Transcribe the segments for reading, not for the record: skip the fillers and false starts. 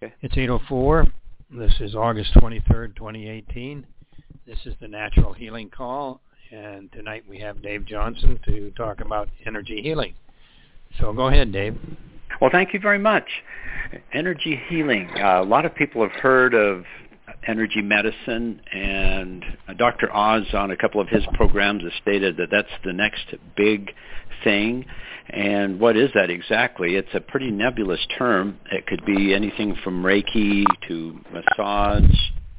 Okay. It's 8:04. This is August 23rd, 2018. This is the Natural Healing Call, and tonight we have Dave Johnson to talk about energy healing. So go ahead, Dave. Well, thank you very much. Energy healing. A lot of people have heard of energy medicine, and Dr. Oz on a couple of his programs has stated that that's the next big thing. And what is that exactly? It's a pretty nebulous term. It could be anything from Reiki to massage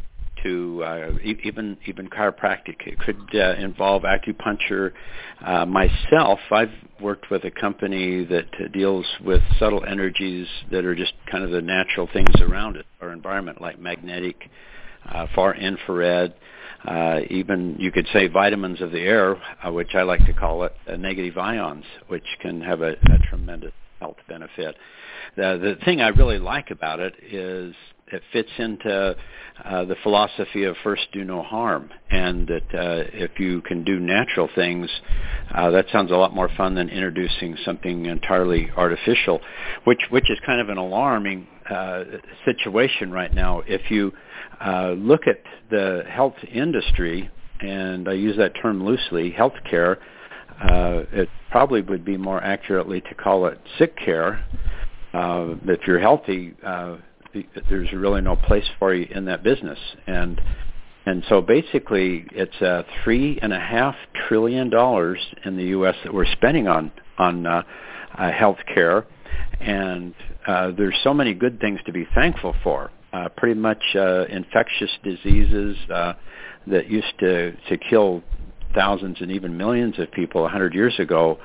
to even chiropractic. It could involve acupuncture. Myself, I've worked with a company that deals with subtle energies that are just kind of the natural things around it, our environment, like magnetic, far infrared, even you could say vitamins of the air, which I like to call it negative ions, which can have a tremendous health benefit. The thing I really like about it is it fits into the philosophy of first do no harm, and that if you can do natural things, that sounds a lot more fun than introducing something entirely artificial, which is kind of an alarming situation right now. If you look at the health industry, and I use that term loosely, healthcare, it probably would be more accurately to call it sick care. If you're healthy, there's really no place for you in that business. And so basically it's $3.5 trillion in the U.S. that we're spending on health care. And there's so many good things to be thankful for. Pretty much infectious diseases that used to kill thousands and even millions of people 100 years ago.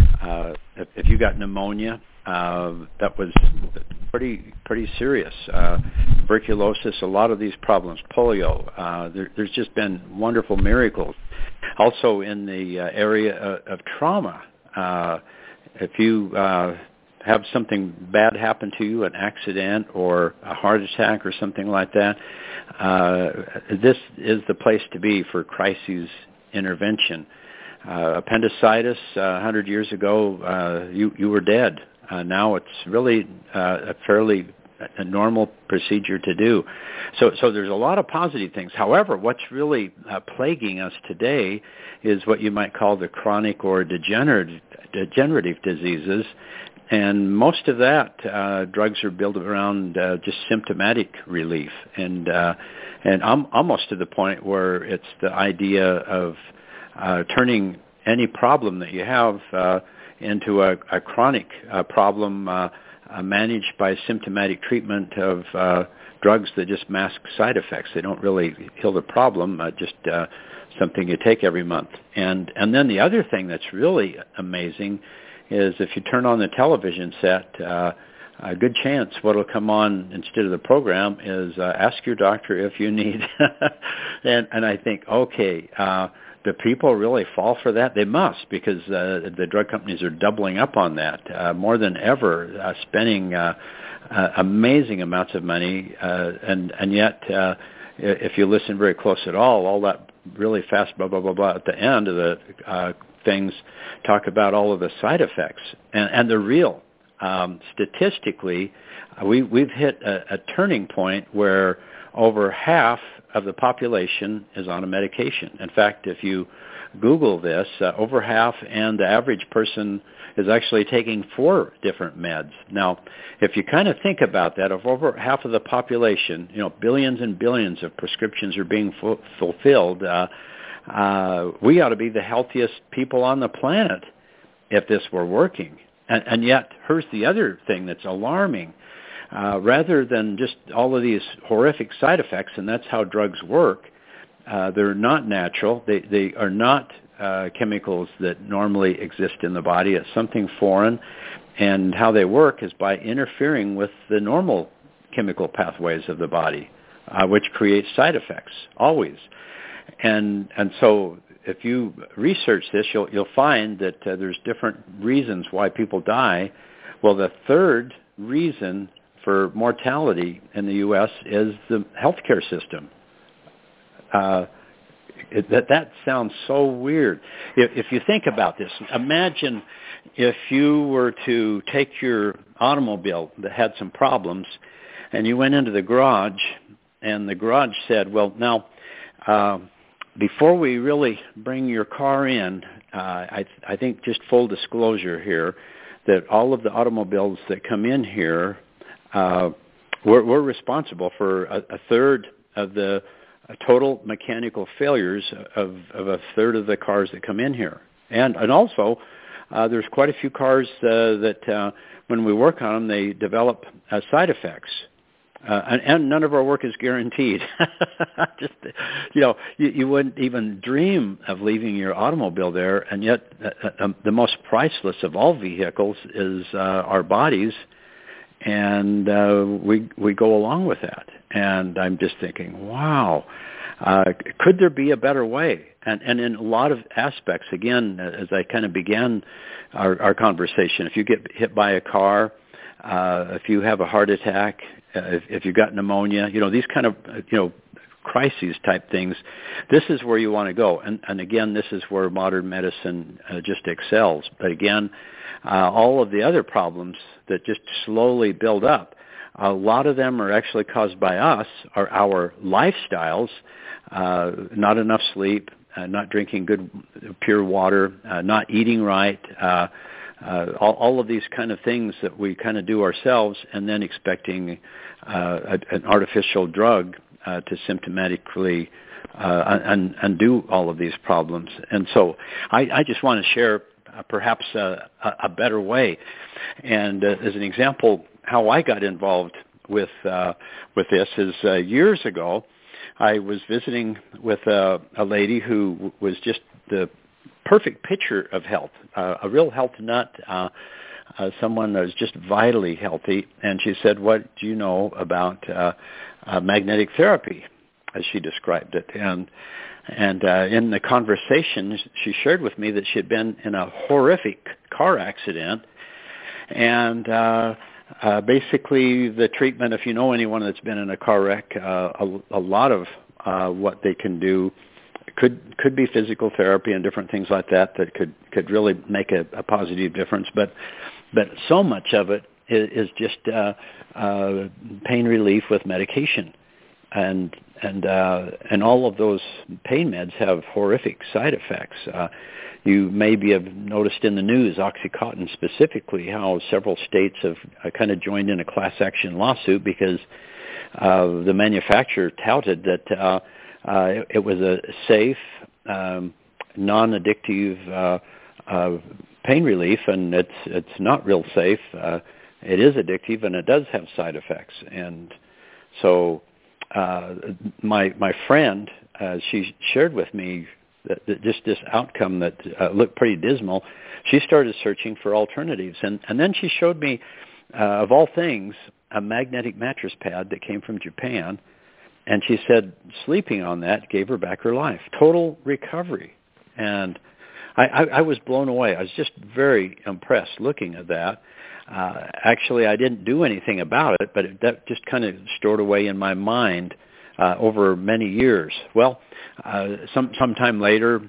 If you got pneumonia, that was pretty serious. Tuberculosis, a lot of these problems, polio. There's just been wonderful miracles. Also in the area of trauma, if you have something bad happen to you, an accident or a heart attack or something like that, this is the place to be for crises intervention. Appendicitis, 100 years ago, you were dead. Now it's really a fairly normal procedure to do. So there's a lot of positive things. However, what's really plaguing us today is what you might call the chronic or degenerative diseases. And most of that, drugs are built around just symptomatic relief. And I'm almost to the point where it's the idea of turning any problem that you have into a chronic problem managed by symptomatic treatment of drugs that just mask side effects. They don't really heal the problem, just something you take every month. And then the other thing that's really amazing is if you turn on the television set, a good chance what will come on instead of the program is ask your doctor if you need. and I think, okay, do people really fall for that? They must, because the drug companies are doubling up on that more than ever, spending amazing amounts of money. And yet, if you listen very close at all that really fast blah, blah, blah, blah at the end of the things talk about all of the side effects. And they're real. Statistically, we've hit a turning point where over half of the population is on a medication. In fact, if you Google this, over half, and the average person is actually taking 4 different meds. Now, if you kind of think about that, if over half of the population, billions and billions of prescriptions are being fulfilled, we ought to be the healthiest people on the planet if this were working. And yet, here's the other thing that's alarming. Rather than just all of these horrific side effects, and that's how drugs work, they're not natural. They are not chemicals that normally exist in the body. It's something foreign. And how they work is by interfering with the normal chemical pathways of the body, which creates side effects, always. And so if you research this, you'll find that there's different reasons why people die. Well, the third reason for mortality in the U.S. is the healthcare system. That sounds so weird. If you think about this, imagine if you were to take your automobile that had some problems and you went into the garage, and the garage said, well, now, before we really bring your car in, I think just full disclosure here, that all of the automobiles that come in here, we're responsible for a third of the total mechanical failures of a third of the cars that come in here. And also, there's quite a few cars that when we work on them, they develop side effects. And none of our work is guaranteed. Just, you wouldn't even dream of leaving your automobile there, and yet the most priceless of all vehicles is our bodies, and we go along with that. And I'm just thinking, wow, could there be a better way? And in a lot of aspects, again, as I kind of began our conversation, if you get hit by a car, if you have a heart attack, if you've got pneumonia, these kind of, crises type things, this is where you want to go. And again, this is where modern medicine just excels. But again, all of the other problems that just slowly build up, a lot of them are actually caused by us, or our lifestyles, not enough sleep, not drinking good, pure water, not eating right, all of these kind of things that we kind of do ourselves, and then expecting an artificial drug to symptomatically undo all of these problems. And so I just want to share perhaps a better way. And as an example, how I got involved with this is years ago, I was visiting with a lady who was just the perfect picture of health, a real health nut, someone that was just vitally healthy. And she said, what do you know about magnetic therapy, as she described it? And in the conversation, she shared with me that she had been in a horrific car accident. And basically the treatment, if you know anyone that's been in a car wreck, a lot of what they can do could be physical therapy and different things like that could really make a positive difference. But so much of it is just pain relief with medication, and all of those pain meds have horrific side effects. You maybe have noticed in the news, OxyContin specifically, how several states have kind of joined in a class action lawsuit because the manufacturer touted that it was a safe, non-addictive pain relief, and it's not real safe. It is addictive, and it does have side effects. And so my friend, she shared with me that just this outcome that looked pretty dismal. She started searching for alternatives, and then she showed me, of all things, a magnetic mattress pad that came from Japan. And she said sleeping on that gave her back her life. Total recovery. And I was blown away. I was just very impressed looking at that. Actually, I didn't do anything about it, but that just kind of stored away in my mind over many years. Well, sometime later,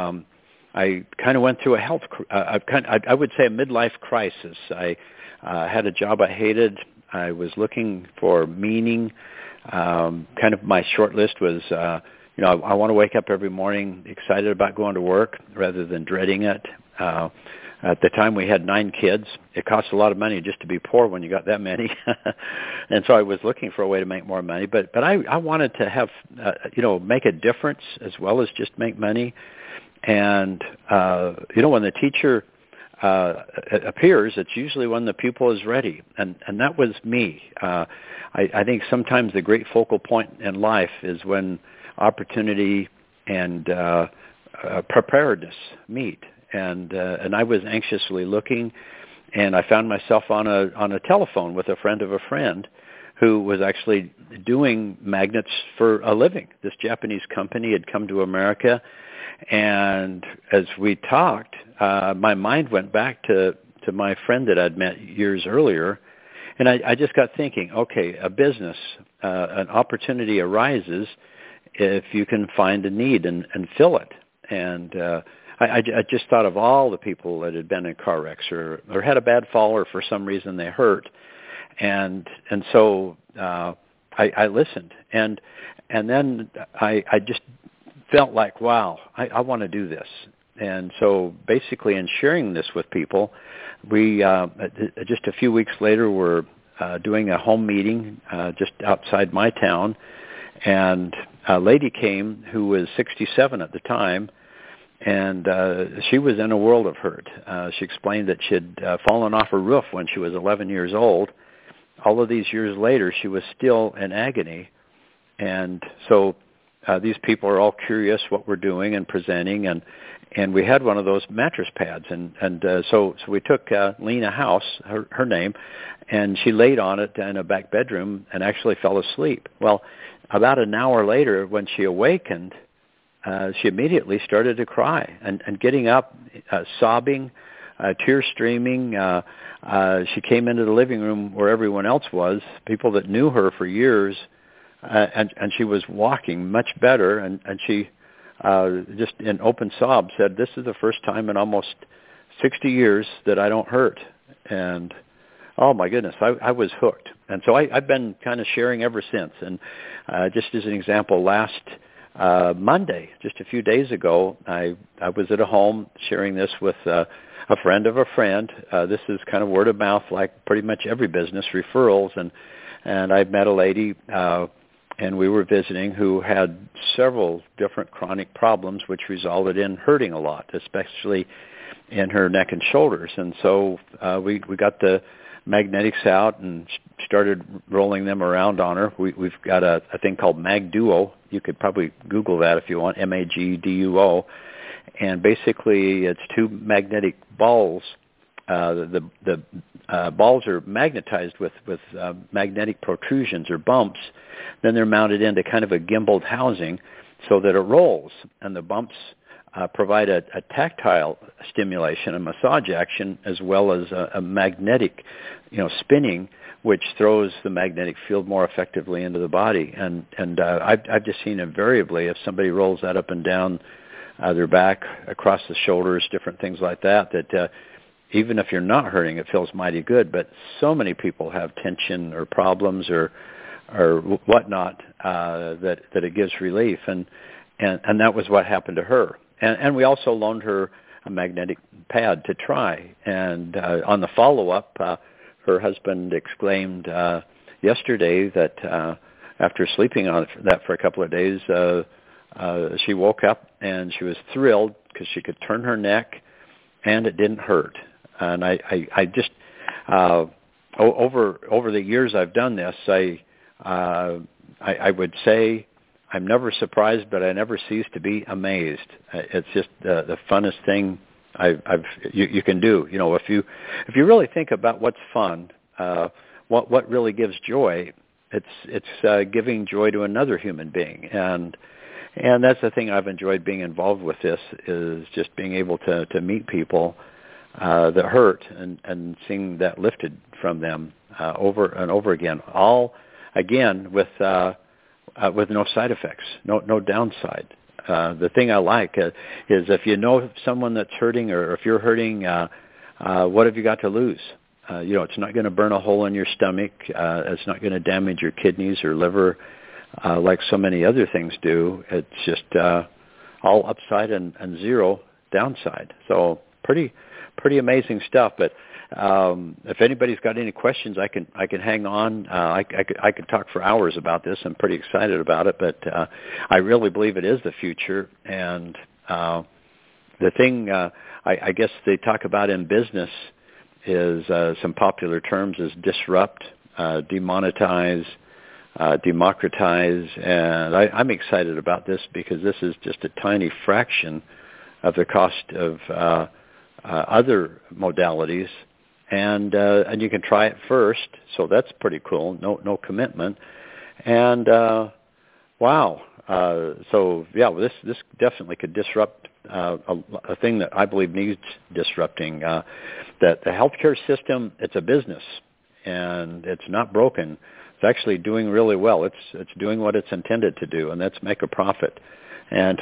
I kind of went through I would say a midlife crisis. I had a job I hated. I was looking for meaning. Kind of my short list was, I want to wake up every morning excited about going to work rather than dreading it. At the time, we had 9 kids. It costs a lot of money just to be poor when you got that many. And so I was looking for a way to make more money. But I wanted to have, make a difference as well as just make money. And, when the teacher appears, it's usually when the pupil is ready. And that was me. I think sometimes the great focal point in life is when opportunity and preparedness meet. And I was anxiously looking, and I found myself on a telephone with a friend of a friend who was actually doing magnets for a living. This Japanese company had come to America, and as we talked, my mind went back to my friend that I'd met years earlier, and I just got thinking, okay, a business, an opportunity arises if you can find a need and fill it. And I just thought of all the people that had been in car wrecks or had a bad fall or for some reason they hurt. so I listened, and then I just felt like, wow, I want to do this. And so basically in sharing this with people, we just a few weeks later were doing a home meeting just outside my town, and a lady came who was 67 at the time, and she was in a world of hurt. She explained that she had fallen off a roof when she was 11 years old. All of these years later, she was still in agony. And so these people are all curious what we're doing and presenting, and we had one of those mattress pads, and so we took Lena House, her name, and she laid on it in a back bedroom and actually fell asleep. Well, about an hour later, when she awakened, she immediately started to cry and getting up, sobbing, tears streaming. She came into the living room where everyone else was, people that knew her for years, and she was walking much better, and she just in open sob said, "This is the first time in almost 60 years that I don't hurt." And oh my goodness, I was hooked. And so I've been kind of sharing ever since. And just as an example, last Monday, just a few days ago, I was at a home sharing this with a friend of a friend. This is kind of word of mouth, like pretty much every business, referrals. And I met a lady, and we were visiting, who had several different chronic problems, which resulted in hurting a lot, especially in her neck and shoulders. And so we got the magnetics out and started rolling them around on her. We've got a thing called MagDuo. You could probably Google that if you want, MagDuo. And basically it's two magnetic balls. The balls are magnetized with magnetic protrusions or bumps. Then they're mounted into kind of a gimbaled housing so that it rolls. And the bumps provide a tactile stimulation, a massage action, as well as a magnetic, spinning, which throws the magnetic field more effectively into the body. And I've just seen invariably, if somebody rolls that up and down their back, across the shoulders, different things like that, that even if you're not hurting, it feels mighty good. But so many people have tension or problems or whatnot that it gives relief, and that was what happened to her. And we also loaned her a magnetic pad to try. And on the follow-up, her husband exclaimed yesterday that after sleeping on that for a couple of days, she woke up and she was thrilled because she could turn her neck and it didn't hurt. And I just over the years I've done this, I would say I'm never surprised, but I never cease to be amazed. It's just the funnest thing you can do. If you really think about what's fun, what really gives joy, it's giving joy to another human being, and that's the thing I've enjoyed being involved with. This is just being able to meet people that hurt and seeing that lifted from them over and over again, all again with no side effects, no downside. The thing I like is if you know someone that's hurting, or if you're hurting, what have you got to lose? It's not going to burn a hole in your stomach. It's not going to damage your kidneys or liver like so many other things do. It's just all upside and zero downside. So pretty amazing stuff. But if anybody's got any questions, I can hang on. I could talk for hours about this. I'm pretty excited about it, but I really believe it is the future. And the thing I guess they talk about in business is some popular terms is disrupt, demonetize, democratize. And I'm excited about this because this is just a tiny fraction of the cost of other modalities. And you can try it first, so that's pretty cool. No commitment, and wow. So yeah, this definitely could disrupt a thing that I believe needs disrupting. That the healthcare system, it's a business, and it's not broken. It's actually doing really well. It's doing what it's intended to do, and that's make a profit. And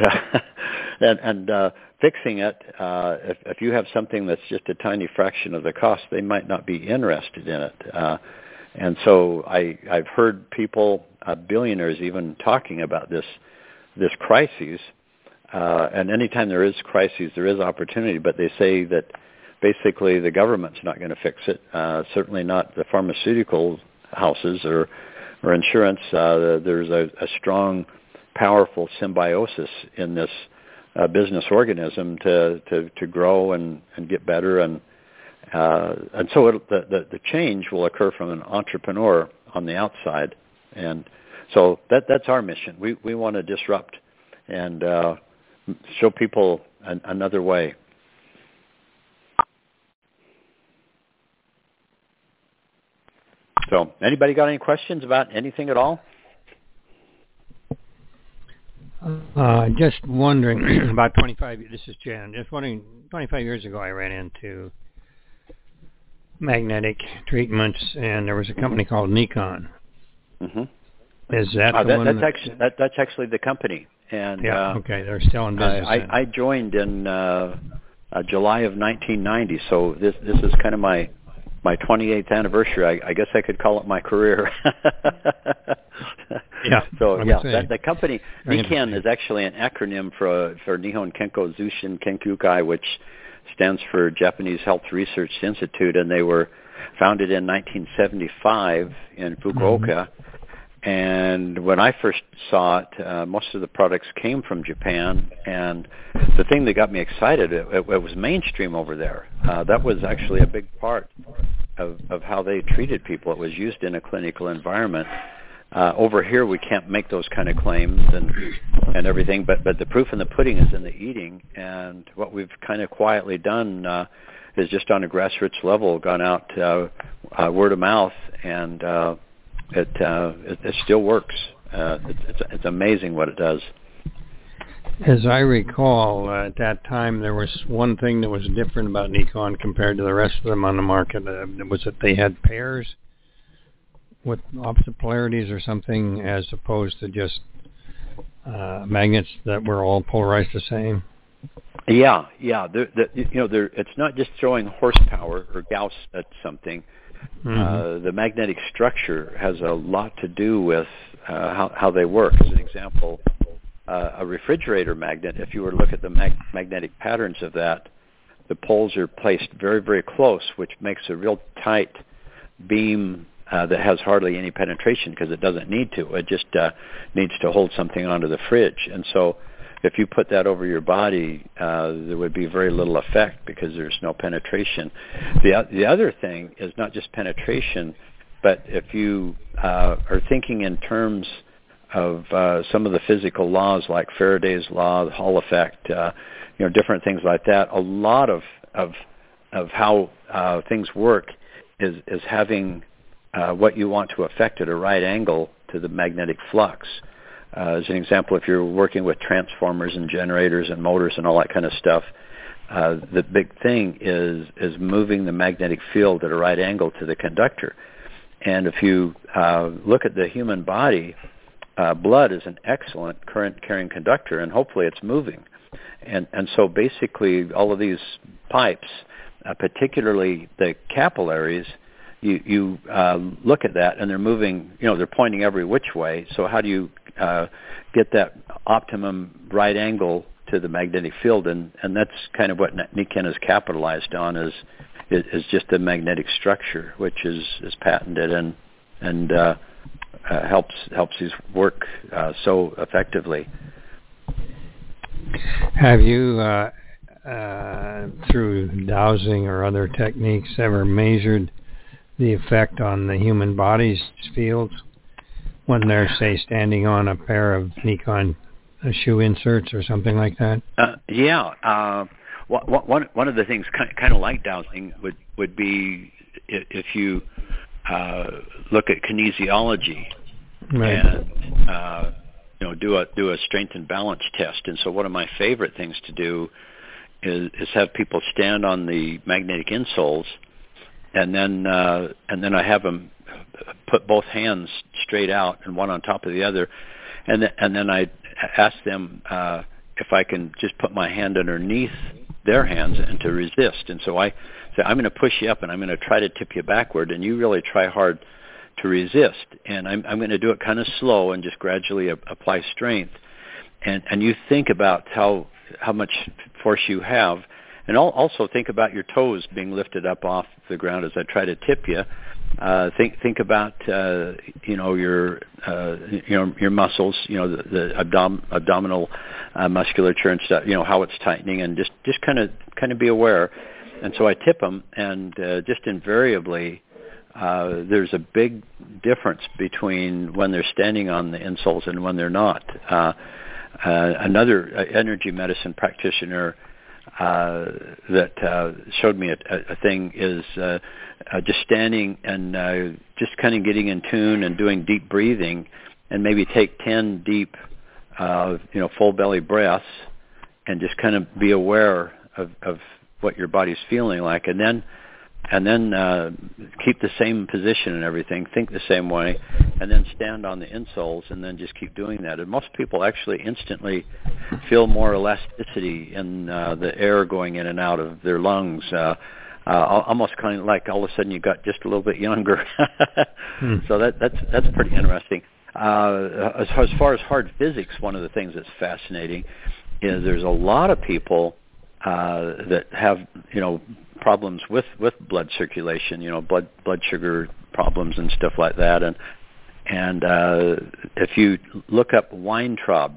fixing it, if you have something that's just a tiny fraction of the cost, they might not be interested in it. And so I've heard people, billionaires even, talking about this crisis. And anytime there is crises, there is opportunity. But they say that basically the government's not going to fix it. Certainly not the pharmaceutical houses or insurance. There's a strong, powerful symbiosis in this business organism to grow and get better, and so the change will occur from an entrepreneur on the outside, and so that's our mission. We want to disrupt and show people another way. So, anybody got any questions about anything at all? Just wondering about 25. This is Jan. Just wondering, 25 years ago, I ran into magnetic treatments, and there was a company called Nikon. Mm-hmm. Is that the one? That's actually the company. And yeah. Okay, they're still in business. I joined in July of 1990, so this is kind of my 28th anniversary. I guess I could call it my career. Yeah. So the company Nikken is actually an acronym for Nihon Kenko Zushin Kenkyukai, which stands for Japanese Health Research Institute, and they were founded in 1975 in Fukuoka. Mm-hmm. And when I first saw it, most of the products came from Japan, and the thing that got me excited, it was mainstream over there. That was actually a big part of how they treated people. It was used in a clinical environment. Over here, we can't make those kind of claims and everything, but the proof in the pudding is in the eating. And what we've kind of quietly done is just on a grassroots level, gone out word of mouth, and it still works. It's amazing what it does. As I recall, at that time, there was one thing that was different about Nikon compared to the rest of them on the market. Was that they had pairs with opposite polarities or something, as opposed to just magnets that were all polarized the same. Yeah. It's not just throwing horsepower or Gauss at something. Mm-hmm. The magnetic structure has a lot to do with how they work. As an example, a refrigerator magnet, if you were to look at the magnetic patterns of that, the poles are placed very, very close, which makes a real tight beam that has hardly any penetration because it doesn't need to. It just needs to hold something onto the fridge. And so if you put that over your body, there would be very little effect because there's no penetration. The other thing is not just penetration, but if you are thinking in terms of some of the physical laws like Faraday's law, the Hall effect, different things like that, a lot of how things work is having what you want to affect at a right angle to the magnetic flux. As an example, if you're working with transformers and generators and motors and all that kind of stuff, the big thing is moving the magnetic field at a right angle to the conductor. And if you look at the human body, blood is an excellent current-carrying conductor, and hopefully it's moving. And so basically all of these pipes, particularly the capillaries, you look at that and they're moving, they're pointing every which way. So how do you get that optimum right angle to the magnetic field? And that's kind of what Nikken has capitalized on is just the magnetic structure, which is patented and helps these work so effectively. Have you, through dowsing or other techniques, ever measured the effect on the human body's fields when they're, say, standing on a pair of Nikon shoe inserts or something like that? One of the things kind of like dowsing would be if you look at kinesiology, right, and do a strength and balance test. And so one of my favorite things to do is have people stand on the magnetic insoles, and then I have them put both hands straight out and one on top of the other, and then I ask them if I can just put my hand underneath their hands and to resist. And so I say, I'm going to push you up and I'm going to try to tip you backward, and you really try hard to resist. And I'm going to do it kind of slow and just gradually apply strength. And you think about how much force you have, and also think about your toes being lifted up off the ground as I try to tip you. Think about your muscles, the abdominal musculature and stuff, how it's tightening, and just kind of be aware. And so I tip them, and just invariably there's a big difference between when they're standing on the insoles and when they're not. Another energy medicine practitioner that showed me a thing is just standing and just kind of getting in tune and doing deep breathing, and maybe take 10 deep, full belly breaths, and just kind of be aware of what your body's feeling like, and then keep the same position and everything, think the same way, and then stand on the insoles, and then just keep doing that. And most people actually instantly feel more elasticity in the air going in and out of their lungs, almost kind of like all of a sudden you got just a little bit younger. So that's pretty interesting. As far as hard physics, one of the things that's fascinating is there's a lot of people that have problems with blood circulation, blood sugar problems and stuff like that, and if you look up Weintraub,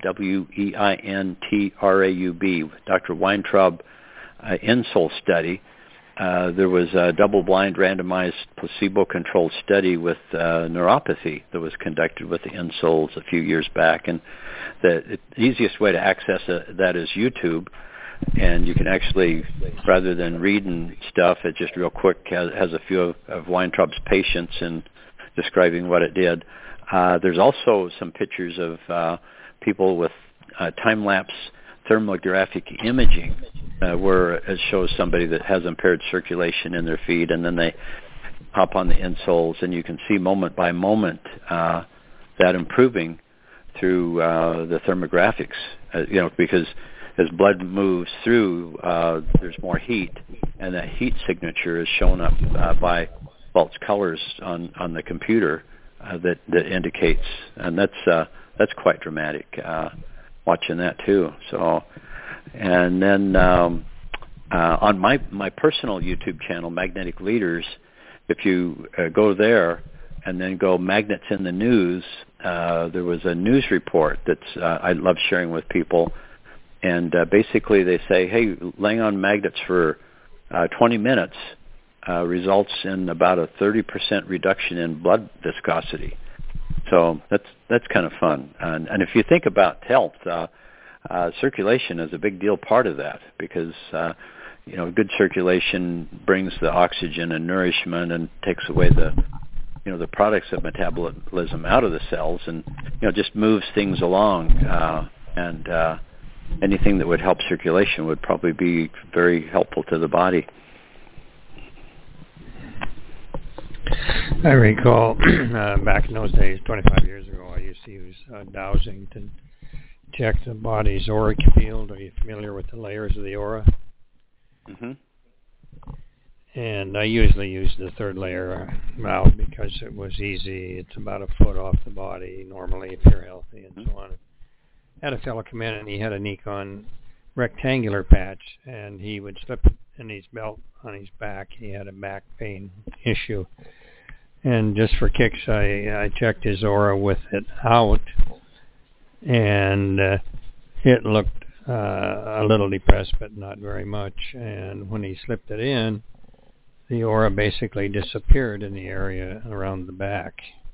Weintraub, Dr. Weintraub insole study, there was a double-blind randomized placebo-controlled study with neuropathy that was conducted with the insoles a few years back, and the easiest way to access that is YouTube. And you can actually, rather than reading stuff, it just real quick has a few of Weintraub's patients and describing what it did. There's also some pictures of people with time-lapse thermographic imaging where it shows somebody that has impaired circulation in their feet, and then they hop on the insoles, and you can see moment by moment that improving through the thermographics, because as blood moves through, there's more heat, and that heat signature is shown up by false colors on the computer that indicates, and that's quite dramatic. Watching that too. So, and then on my personal YouTube channel, Magnetic Leaders, if you go there and then go Magnets in the News, there was a news report that's I love sharing with people. And basically they say, hey, laying on magnets for 20 minutes results in about a 30% reduction in blood viscosity. So that's kind of fun. And if you think about health, circulation is a big deal part of that, because good circulation brings the oxygen and nourishment and takes away the products of metabolism out of the cells, and just moves things along. And anything that would help circulation would probably be very helpful to the body. I recall back in those days, 25 years ago, I used to use dowsing to check the body's auric field. Are you familiar with the layers of the aura? Mm-hmm. And I usually use the third layer out because it was easy. It's about a foot off the body normally if you're healthy, and so on. I had a fellow come in, and he had a Nikon rectangular patch, and he would slip it in his belt on his back. He had a back pain issue. And just for kicks, I checked his aura with it out, and it looked a little depressed, but not very much. And when he slipped it in, the aura basically disappeared in the area around the back.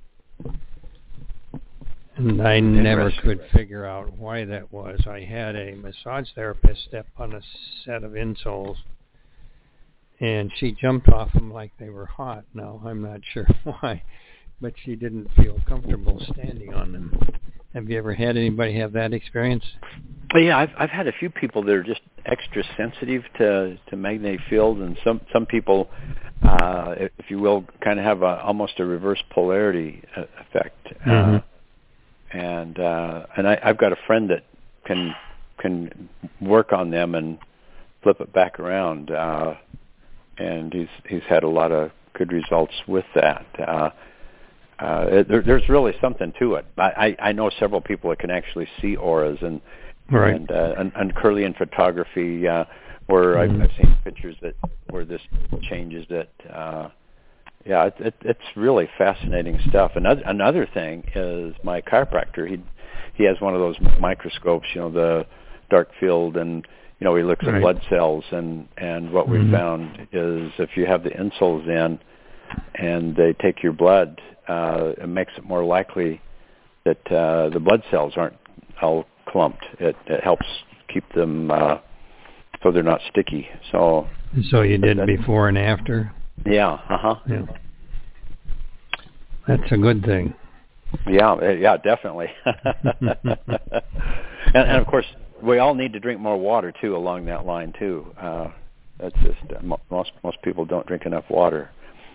And I never could figure out why that was. I had a massage therapist step on a set of insoles, and she jumped off them like they were hot. Now, I'm not sure why, but she didn't feel comfortable standing on them. Have you ever had anybody have that experience? Well, yeah, I've had a few people that are just extra sensitive to magnetic field, and some people, if you will, kind of have almost a reverse polarity effect. Mm-hmm. And I've got a friend that can work on them and flip it back around, and he's had a lot of good results with that. there's really something to it. I know several people that can actually see auras, and right. and Kirlian photography, where I've seen pictures where this changes it. Yeah, it's really fascinating stuff. Another thing is my chiropractor. He has one of those microscopes, the dark field, and he looks at blood cells, and what we found is if you have the insoles in and they take your blood, it makes it more likely that the blood cells aren't all clumped. It helps keep them so they're not sticky. So you did before and after? Yeah. Yeah. That's a good thing. Yeah, definitely. and of course, we all need to drink more water too, along that line too. That's just most people don't drink enough water.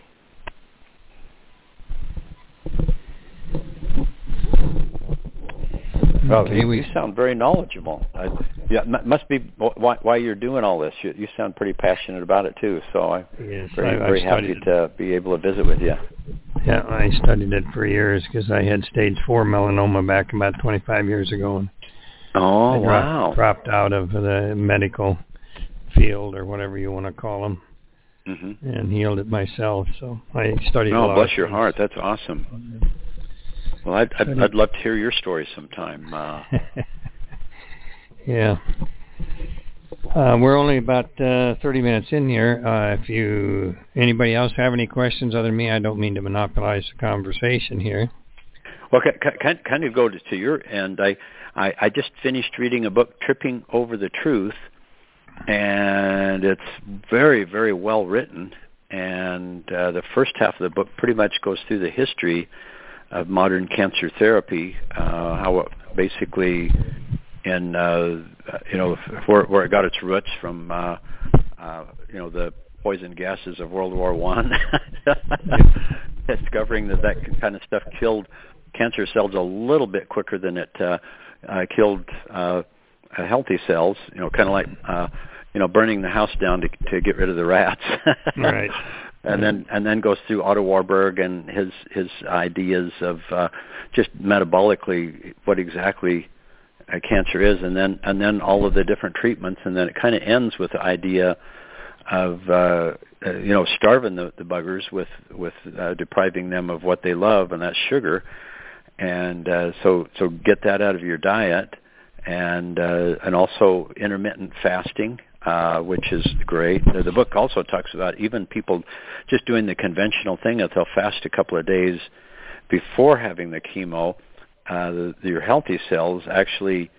Okay, you sound very knowledgeable. Must be why you're doing all this. You sound pretty passionate about it too. So I'm very happy to be able to visit with you. Yeah, I studied it for years because I had stage 4 melanoma back about 25 years ago. And I dropped out of the medical field or whatever you want to call them, and healed it myself. So I studied a lot. Oh, bless your heart. That's awesome. Well, I'd love to hear your story sometime. Yeah. We're only about 30 minutes in here. If anybody else have any questions other than me, I don't mean to monopolize the conversation here. Well, kind of go to your end. I just finished reading a book, Tripping Over the Truth, and it's very, very well written. And the first half of the book pretty much goes through the history of modern cancer therapy, how it basically, in where it got its roots from, the poison gases of World War I, discovering that kind of stuff killed cancer cells a little bit quicker than it killed healthy cells. Kind of like burning the house down to get rid of the rats. Right. And then goes through Otto Warburg and his ideas of just metabolically what exactly cancer is, and then all of the different treatments, and then it kind of ends with the idea of starving the buggers with depriving them of what they love, and that's sugar, and so get that out of your diet, and also intermittent fasting. Which is great. The book also talks about even people just doing the conventional thing that they'll fast a couple of days before having the chemo. Your healthy cells actually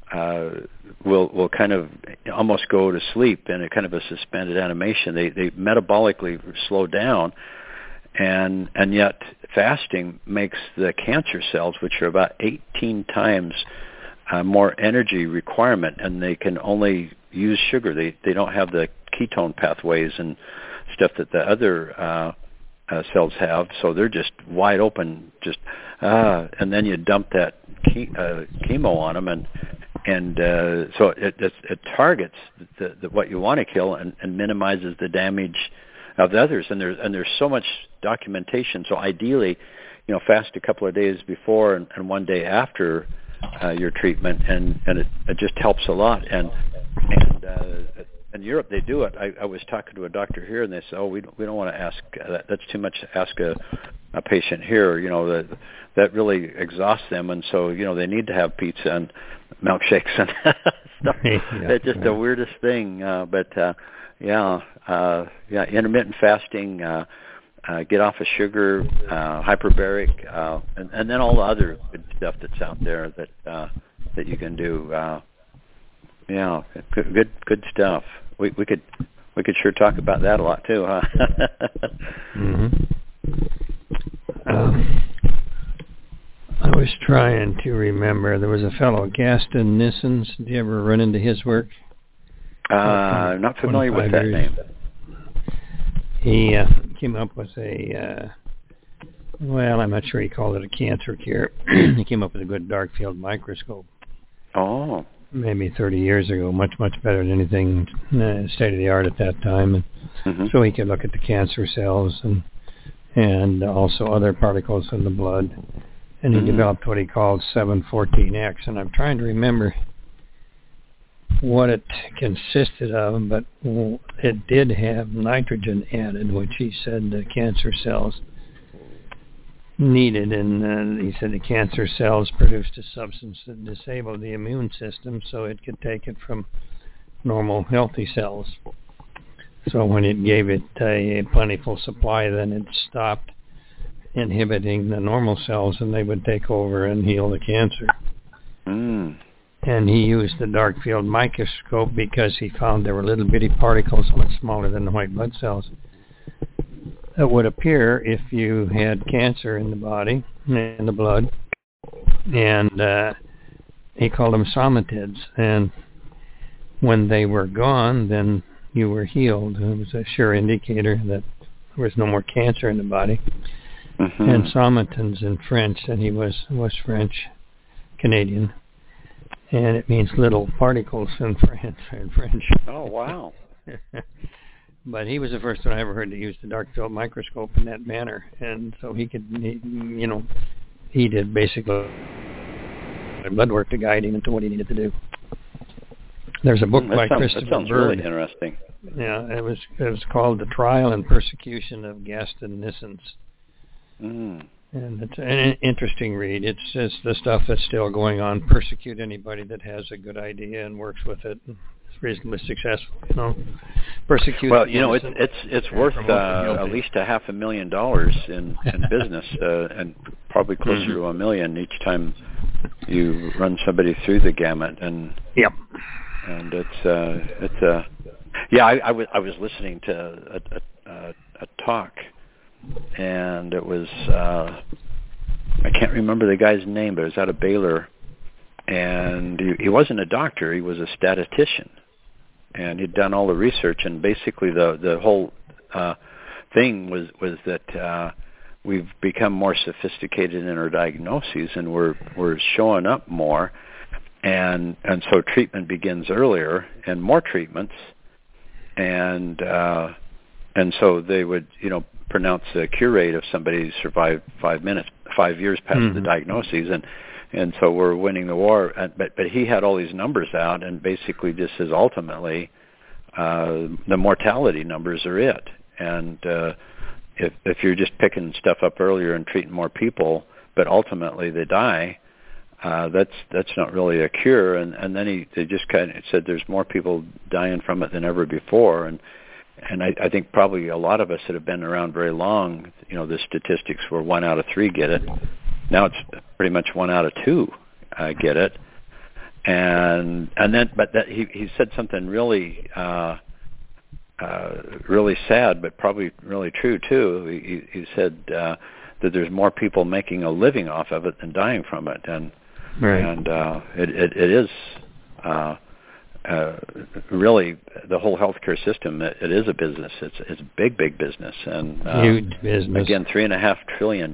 will kind of almost go to sleep in a kind of a suspended animation. They metabolically slow down, and yet fasting makes the cancer cells, which are about 18 times more energy requirement, and they can only use sugar. They don't have the ketone pathways and stuff that the other cells have, so they're just wide open. And then you dump that chemo on them, and so it targets what you want to kill and minimizes the damage of the others. And there's so much documentation. So ideally, fast a couple of days before and one day after your treatment, and it just helps a lot. And in Europe they do it. I was talking to a doctor here, and they said, we don't want to ask that's too much to ask a patient here. That really exhausts them, and so they need to have pizza and milkshakes and stuff. Yeah, it's just the weirdest thing. But intermittent fasting. Get off of sugar, hyperbaric, and then all the other good stuff that's out there that you can do. Good stuff. We could sure talk about that a lot too, huh? I was trying to remember. There was a fellow, Gaston Nissens. Did you ever run into his work? Not familiar with that name. He came up with I'm not sure he called it a cancer cure. He came up with a good dark field microscope. Oh. Maybe 30 years ago, much better than anything state of the art at that time. And so he could look at the cancer cells and also other particles in the blood. And he developed what he called 714X. And I'm trying to remember what it consisted of, but it did have nitrogen added, which he said the cancer cells needed. And he said the cancer cells produced a substance that disabled the immune system so it could take it from normal healthy cells. So when it gave it a plentiful supply, then it stopped inhibiting the normal cells, and they would take over and heal the cancer. And he used the dark field microscope because he found there were little bitty particles much smaller than the white blood cells that would appear if you had cancer in the body, in the blood. And he called them somatids. And when they were gone, then you were healed. It was a sure indicator that there was no more cancer in the body. And somatins in French, and he was French Canadian, and it means little particles in French. Oh, wow. But he was the first one I ever heard to use the dark field microscope in that manner, and so he did basically blood work to guide him into what he needed to do. There's a book by Christopher That sounds Bird. really interesting. Yeah, it was called The Trial and Persecution of Gaston Nissens. And it's an interesting read. It's just the stuff that's still going on. Persecute anybody that has a good idea and works with it. It's reasonably successful. Persecute. Well, it's worth at least $500,000 in business, and probably closer to $1 million each time you run somebody through the gamut. And and it's I was listening to a talk. And it was, I can't remember the guy's name, but it was out of Baylor. And he wasn't a doctor, he was a statistician. And he'd done all the research, and basically the whole thing was that we've become more sophisticated in our diagnoses, and we're showing up more. And so treatment begins earlier, and more treatments. And so they would, pronounce the cure rate if somebody survived 5 years past the diagnoses, and so we're winning the war. But he had all these numbers out, and basically just says ultimately the mortality numbers are it. And if you're just picking stuff up earlier and treating more people, but ultimately they die, that's not really a cure. And then they just kind of said there's more people dying from it than ever before. And I think probably a lot of us that have been around very long, the statistics were 1 out of 3 get it. Now it's pretty much 1 out of 2 get it. And then, but he said something really, really sad, but probably really true too. He said that there's more people making a living off of it than dying from it, and it is. Really, the whole healthcare system, it is a business. It's a big business, and huge business. Again, $3.5 trillion.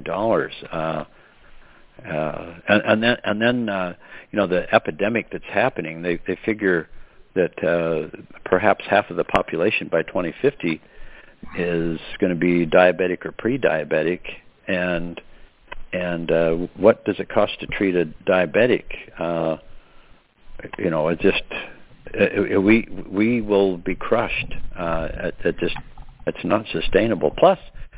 And then the epidemic that's happening. They figure that perhaps half of the population by 2050 is going to be diabetic or pre-diabetic, and what does it cost to treat a diabetic? It just. We will be crushed. It's not sustainable. Plus,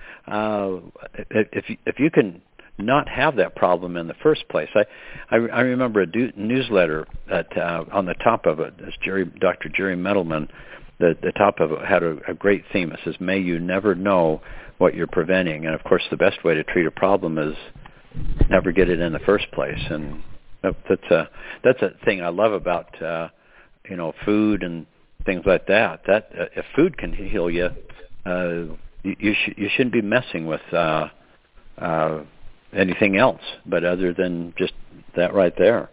if you can not have that problem in the first place, I remember a newsletter that on the top of it, Dr. Jerry Mettleman, the top of it had a great theme. It says, "May you never know what you're preventing." And of course, the best way to treat a problem is never get it in the first place. And that's a thing I love about. Food and things like that. That if food can heal you, you shouldn't be messing with anything else, but other than just that right there.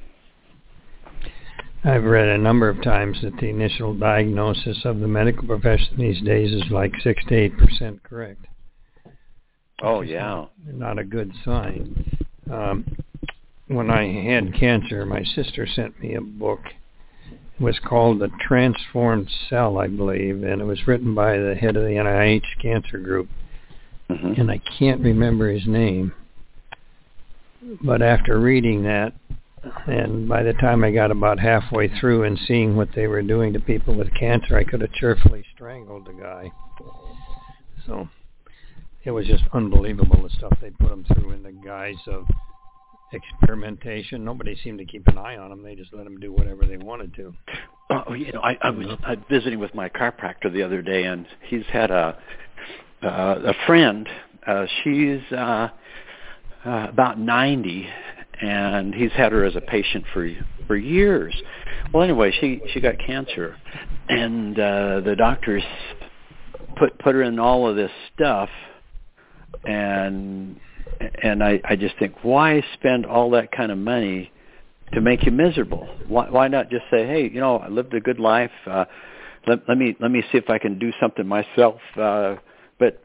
I've read a number of times that the initial diagnosis of the medical profession these days is like 6 to 8% correct. Oh yeah, not a good sign. When I had cancer, my sister sent me a book. It was called The Transformed Cell, I believe, and it was written by the head of the NIH cancer group. and I can't remember his name. But after reading that, and by the time I got about halfway through and seeing what they were doing to people with cancer, I could have cheerfully strangled the guy. So it was just unbelievable, the stuff they put them through in the guise of experimentation. Nobody seemed to keep an eye on them. They just let them do whatever they wanted to. I was visiting with my chiropractor the other day, and he's had a friend. She's about 90, and he's had her as a patient for years. Well, anyway, she got cancer, and the doctors put her in all of this stuff, and I just think, why spend all that kind of money to make you miserable? Why not just say, hey, I lived a good life. Let me see if I can do something myself. But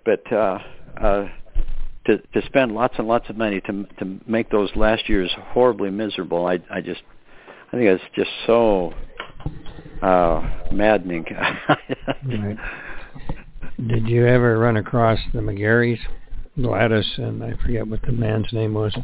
to spend lots and lots of money to make those last years horribly miserable, I think it's just so maddening. Right. Did you ever run across the McGarrys, Gladys, and I forget what the man's name was?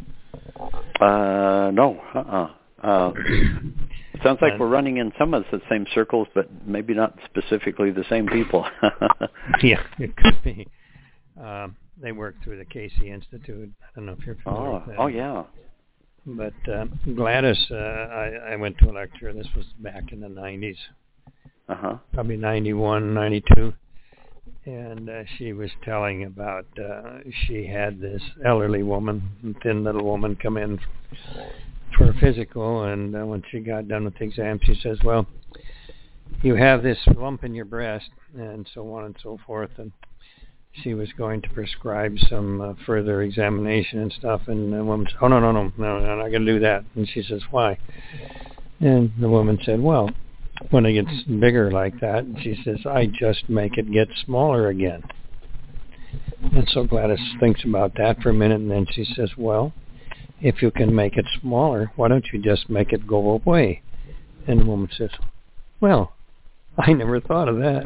No. Sounds like we're running in some of the same circles, but maybe not specifically the same people. Yeah, it could be. They work through the Casey Institute. I don't know if you're familiar with that. Oh, yeah. But Gladys, I went to a lecture. This was back in the 90s. Probably 91, 92. And she was telling about she had this elderly woman, thin little woman, come in for a physical, and when she got done with the exam, she says, well, you have this lump in your breast, and so on and so forth, and she was going to prescribe some further examination and stuff, and the woman said, oh, no, I'm not going to do that. And she says, why? And the woman said, well, when it gets bigger like that, she says, I just make it get smaller again. And so Gladys thinks about that for a minute, and then she says, well, if you can make it smaller, why don't you just make it go away? And the woman says, well, I never thought of that.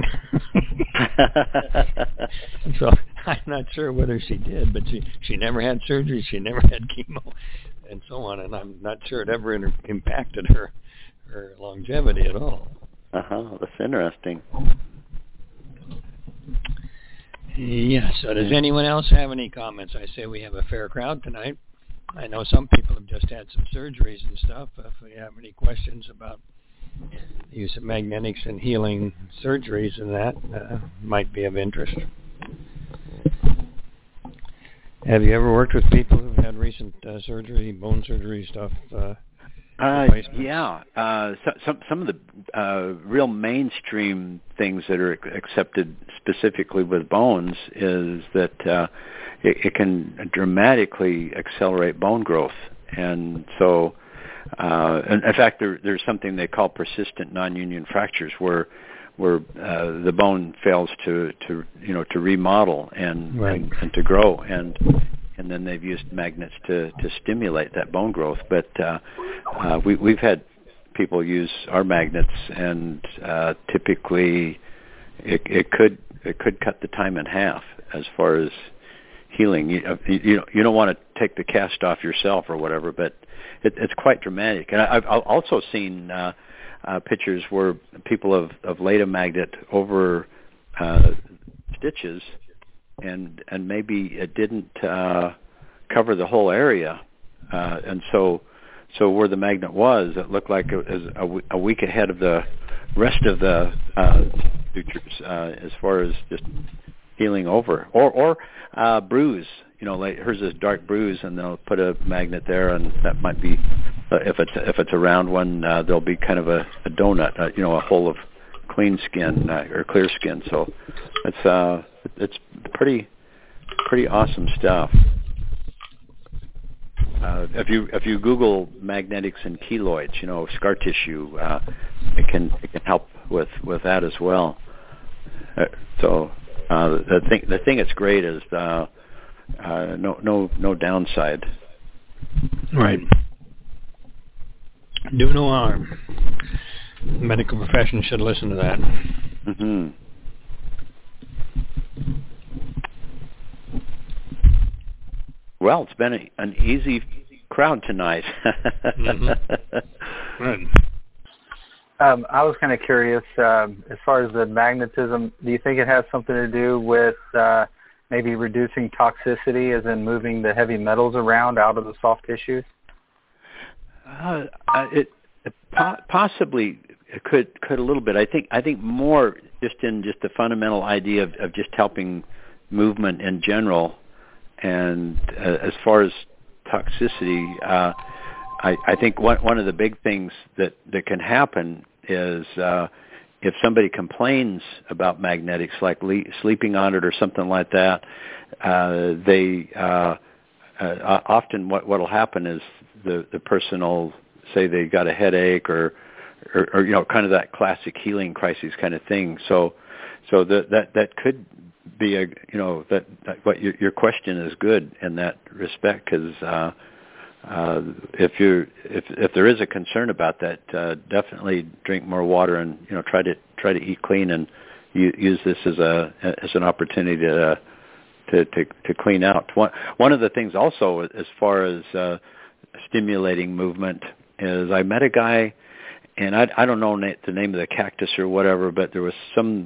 So I'm not sure whether she did, but she never had surgery, she never had chemo, and so on, and I'm not sure it ever impacted her longevity at all. That's interesting. Yeah, so does anyone else have any comments? I say we have a fair crowd tonight. I know some people have just had some surgeries and stuff. If you have any questions about the use of magnetics and healing surgeries and that, might be of interest. Have you ever worked with people who've had recent surgery, bone surgery stuff? Yeah. Some of the real mainstream things that are accepted specifically with bones is that it can dramatically accelerate bone growth. And so, in fact, there's something they call persistent non-union fractures where the bone fails to remodel and to grow, and then they've used magnets to stimulate that bone growth. But we've had people use our magnets, and typically it could cut the time in half as far as healing. You don't want to take the cast off yourself or whatever, but it's quite dramatic. And I've also seen pictures where people have laid a magnet over stitches, and maybe it didn't cover the whole area, and so where the magnet was, it looked like it was a week ahead of the rest of the sutures as far as just healing over, or bruise. Like hers is dark bruise, and they'll put a magnet there, and that might be if it's a round one, there'll be kind of a donut, a hole of clean skin or clear skin. So it's pretty awesome stuff. If you Google magnetics and keloids, scar tissue, it can help with that as well. So the thing that's great is no downside. Right. Do no harm. The medical profession should listen to that. Well, it's been an easy crowd tonight. Good. I was kind of curious, as far as the magnetism, do you think it has something to do with maybe reducing toxicity, as in moving the heavy metals around out of the soft tissues? It possibly could a little bit. I think more just the fundamental idea of just helping movement in general. And as far as toxicity, I think one of the big things that can happen is if somebody complains about magnetics, like sleeping on it or something like that, they often what will happen is the person will say they got a headache or kind of that classic healing crisis kind of thing. So that could be that what your question is good in that respect, because if there is a concern about that, definitely drink more water and try to eat clean and use this as an opportunity to clean out. One of the things also, as far as stimulating movement, is I met a guy, and I don't know the name of the cactus or whatever, but there was some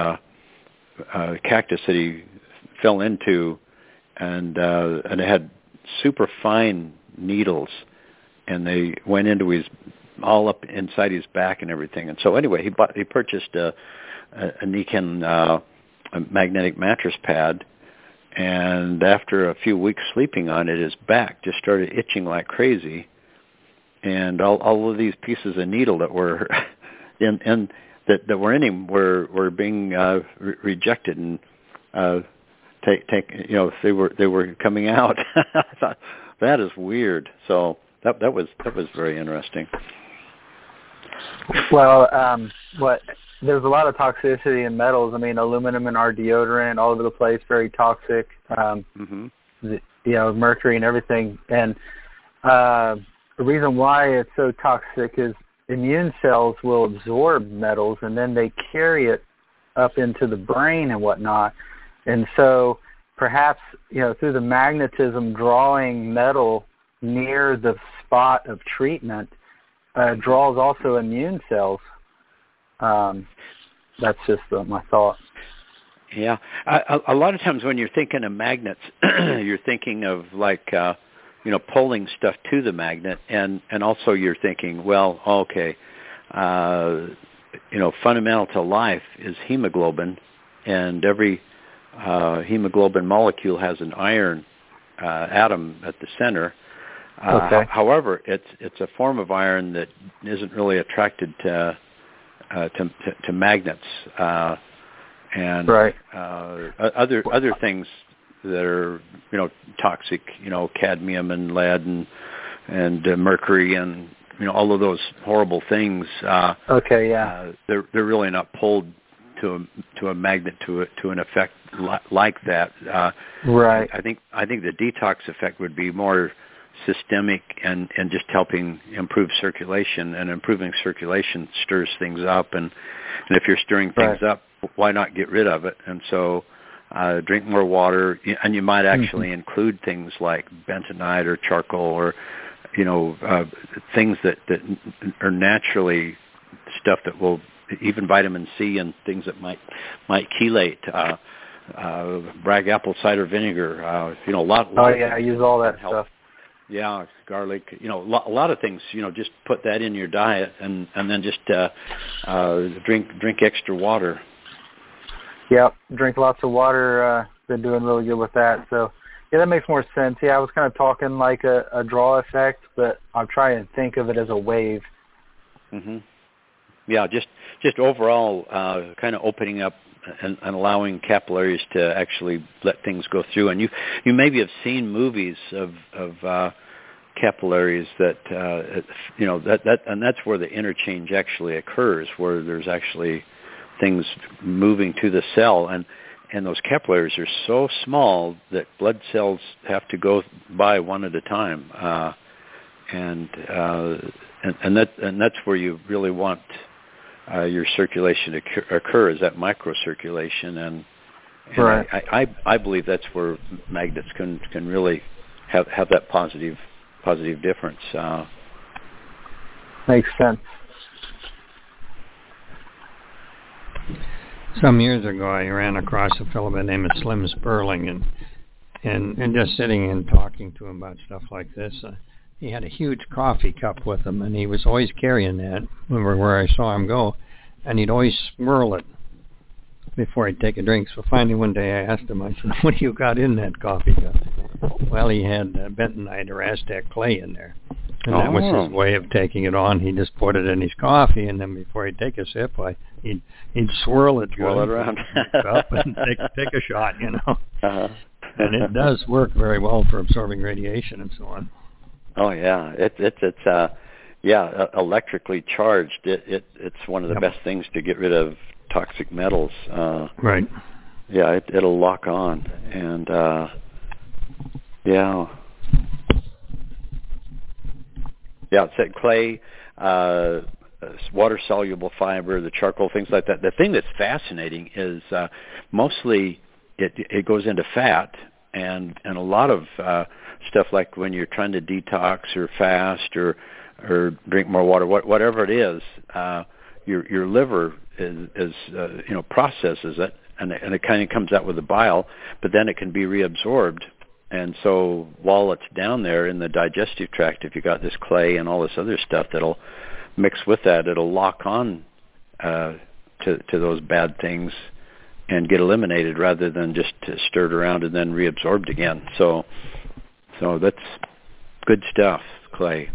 cactus that he fell into, and it had super fine needles, and they went into all up inside his back and everything. And so anyway, he purchased a Niken a magnetic mattress pad, and after a few weeks sleeping on it, his back just started itching like crazy, and all of these pieces of needle that were that were in him were being rejected and they were coming out. I thought, that is weird. So that was very interesting. Well, there's a lot of toxicity in metals. I mean, aluminum in our deodorant, all over the place, very toxic. Mercury and everything. And the reason why it's so toxic is immune cells will absorb metals, and then they carry it up into the brain and whatnot. And so perhaps, through the magnetism, drawing metal near the spot of treatment draws also immune cells. That's just my thought. Yeah. A lot of times when you're thinking of magnets, you're thinking of like, pulling stuff to the magnet, and also you're thinking, well, okay, fundamental to life is hemoglobin, and every hemoglobin molecule has an iron atom at the center. Okay. However, it's a form of iron that isn't really attracted to magnets, and right. Other things that are toxic, cadmium and lead and mercury and all of those horrible things. Okay, yeah. They're really not pulled to a magnet to an effect like that. Right. I think the detox effect would be more systemic and just helping improve circulation, and improving circulation stirs things up, and if you're stirring things up, why not get rid of it? And so drink more water, and you might actually include things like bentonite or charcoal or things that are naturally stuff that will, even vitamin C and things that might chelate, bragg apple cider vinegar, a lot. Oh yeah, I use all that stuff. Yeah, garlic, a lot of things, just put that in your diet, and then just drink extra water. Yep, drink lots of water. Been doing really good with that. So, yeah, that makes more sense. Yeah, I was kind of talking like a draw effect, but I'm trying to think of it as a wave. Yeah, just overall kind of opening up and allowing capillaries to actually let things go through. And you maybe have seen movies of capillaries that and that's where the interchange actually occurs, where there's actually things moving to the cell, and those capillaries are so small that blood cells have to go by one at a time, and that's where you really want your circulation to occur, is that microcirculation, and right. I believe that's where magnets can really have that positive difference. Makes sense. Some years ago, I ran across a fellow by the name of Slim Sperling, and just sitting and talking to him about stuff like this. He had a huge coffee cup with him, and he was always carrying that where I saw him go, and he'd always swirl it before he'd take a drink. So finally one day I asked him, I said, "What do you got in that coffee cup?" Well, he had bentonite or Aztec clay in there. And that was his way of taking it on. He just put it in his coffee, and then before he'd take a sip, he'd swirl it around up and take a shot, you know. And it does work very well for absorbing radiation and so on. Oh yeah, it's electrically charged. It's one of the best things to get rid of toxic metals. Right. Yeah, it'll lock on, and yeah, it's that clay, water-soluble fiber, the charcoal, things like that. The thing that's fascinating is mostly it goes into fat, and a lot of stuff like when you're trying to detox or fast or drink more water, whatever it is, your liver is processes it, and it kind of comes out with the bile, but then it can be reabsorbed. And so while it's down there in the digestive tract, if you got this clay and all this other stuff that'll mix with that, it'll lock on to those bad things and get eliminated rather than just stirred around and then reabsorbed again. So that's good stuff, clay.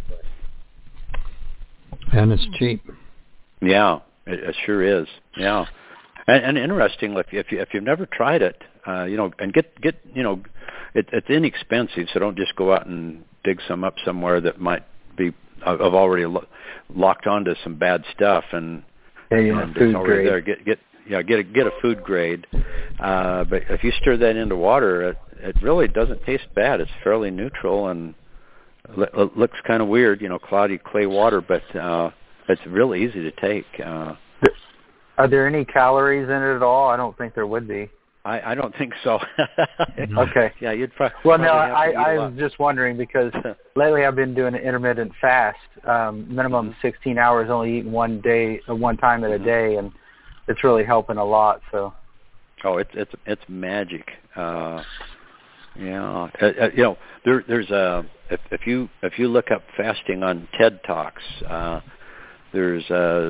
And it's cheap. Yeah, it sure is. Yeah, and interesting. If you've never tried it, and get it's inexpensive. So don't just go out and dig some up somewhere that might be I've already locked onto some bad stuff and food it's already grade. there. Get a food grade. But if you stir that into water, it really doesn't taste bad. It's fairly neutral and looks kind of weird, cloudy clay water, but it's really easy to take. Are there any calories in it at all? I don't think there would be. I don't think so. Okay. Yeah, you'd probably. Well, no, I was just wondering because lately I've been doing an intermittent fast, minimum 16 hours, only eating one time at a day, and it's really helping a lot. So. Oh, it's magic. Yeah, there's if you look up fasting on TED Talks, there's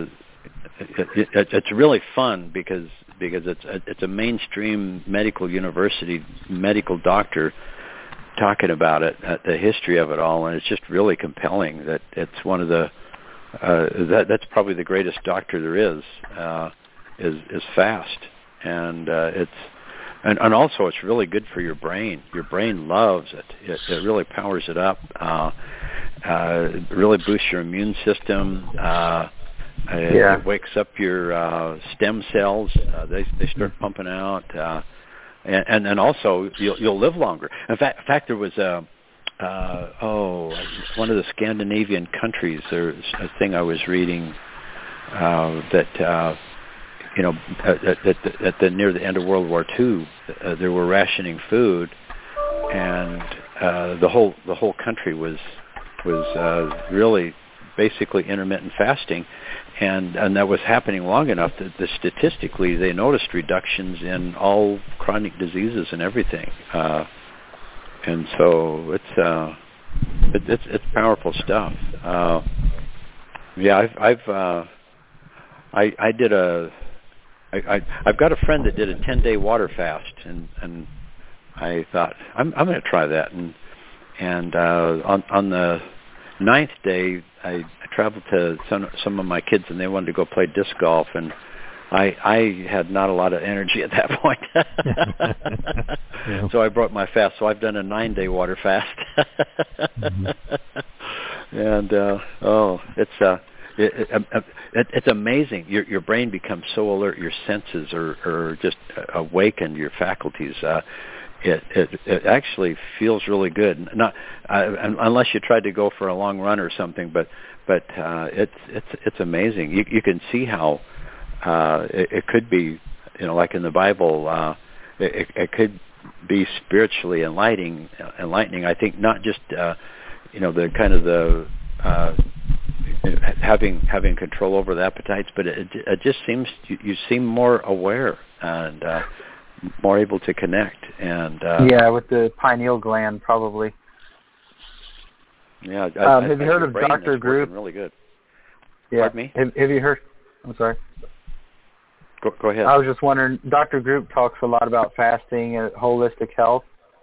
it's really fun because it's a mainstream medical doctor talking about it, the history of it all, and it's just really compelling. That it's one of the that's probably the greatest doctor there is fast, and and also it's really good for your brain. Your brain loves it. It really powers it up. It really boosts your immune system. It wakes up your stem cells. They start pumping out, and also you'll live longer. In fact, there was one of the Scandinavian countries. There's a thing I was reading that near the end of World War II, they were rationing food, and the whole country was really basically intermittent fasting, and that was happening long enough that statistically they noticed reductions in all chronic diseases and everything, and so it's powerful stuff. I've got a friend that did a 10-day water fast, and I thought I'm going to try that, and on the 9th day I traveled to some of my kids, and they wanted to go play disc golf, and I had not a lot of energy at that point. So I broke my fast. So I've done a 9-day water fast. And it's amazing. Your brain becomes so alert. Your senses are just awakened. Your faculties. It actually feels really good. Not unless you tried to go for a long run or something, but it's amazing. You can see how it could be, like in the Bible, it could be spiritually enlightening. I think not just the kind of the having control over the appetites, but it just seems you seem more aware and more able to connect. And with the pineal gland probably. Yeah. Have you heard of Dr. Group? Really good. Yeah. Pardon me? Have you heard? I'm sorry. Go ahead. I was just wondering, Dr. Group talks a lot about fasting and holistic health.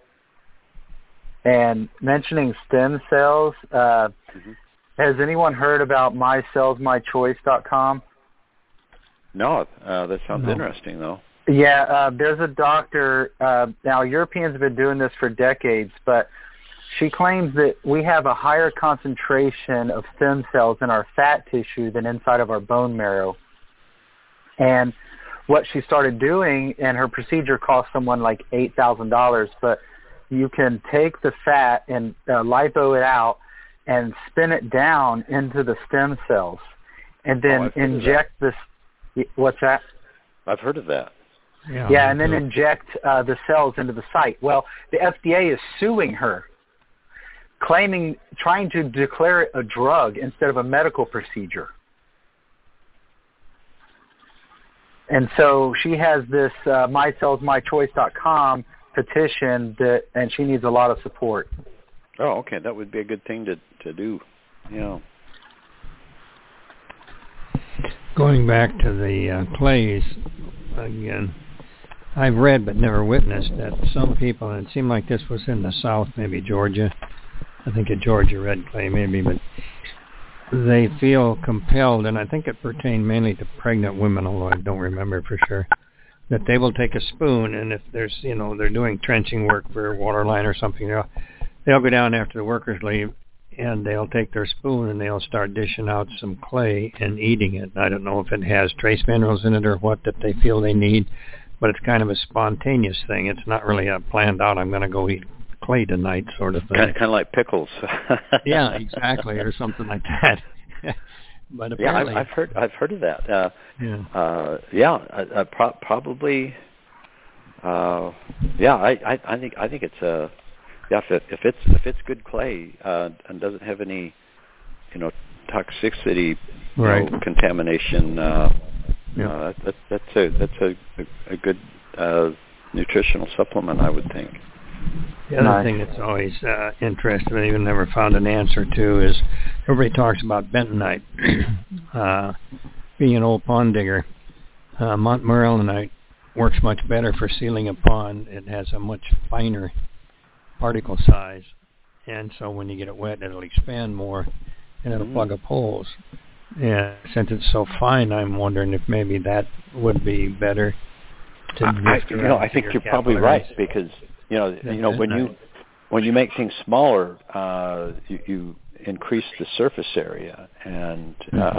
And mentioning stem cells, has anyone heard about mycellsmychoice.com? No, that sounds interesting, though. Yeah, there's a doctor, now Europeans have been doing this for decades, but she claims that we have a higher concentration of stem cells in our fat tissue than inside of our bone marrow. And what she started doing, and her procedure cost someone like $8,000, but you can take the fat and lipo it out and spin it down into the stem cells and then inject this. What's that? I've heard of that. Yeah, and then inject the cells into the site. Well, the FDA is suing her, trying to declare it a drug instead of a medical procedure. And so she has this mycellsmychoice.com petition and she needs a lot of support. Oh, okay. That would be a good thing to do. Yeah. Going back to the clays again, I've read but never witnessed that some people, and it seemed like this was in the South, maybe Georgia, I think a Georgia red clay maybe, but they feel compelled, and I think it pertained mainly to pregnant women, although I don't remember for sure, that they will take a spoon, and if there's, they're doing trenching work for a water line or something, they'll go down after the workers leave, and they'll take their spoon and they'll start dishing out some clay and eating it. I don't know if it has trace minerals in it or what that they feel they need, but it's kind of a spontaneous thing. It's not really a planned out, I'm going to go eat clay tonight sort of thing. Kind of like pickles. Yeah, exactly, or something like that. But apparently, I've heard of that. Probably. I think it's a. If it's good clay and doesn't have any, toxicity, contamination, that's a good nutritional supplement, I would think. The other thing that's always interesting, I even never found an answer to, is everybody talks about bentonite. Being an old pond digger, montmorillonite works much better for sealing a pond. It has a much finer particle size, and so when you get it wet, it'll expand more, and it'll plug up holes. And since it's so fine, I'm wondering if maybe that would be better to I think you're probably right, because when you make things smaller, you increase the surface area, and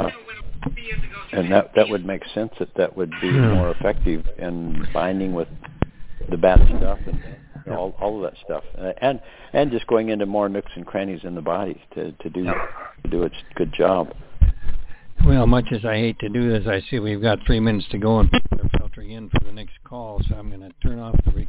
that would make sense that would be more effective in binding with the bad stuff and all of that stuff, and just going into more nooks and crannies in the body to do its good job. Well, much as I hate to do this, I see we've got 3 minutes to go and people are filtering in for the next call, so I'm going to turn off the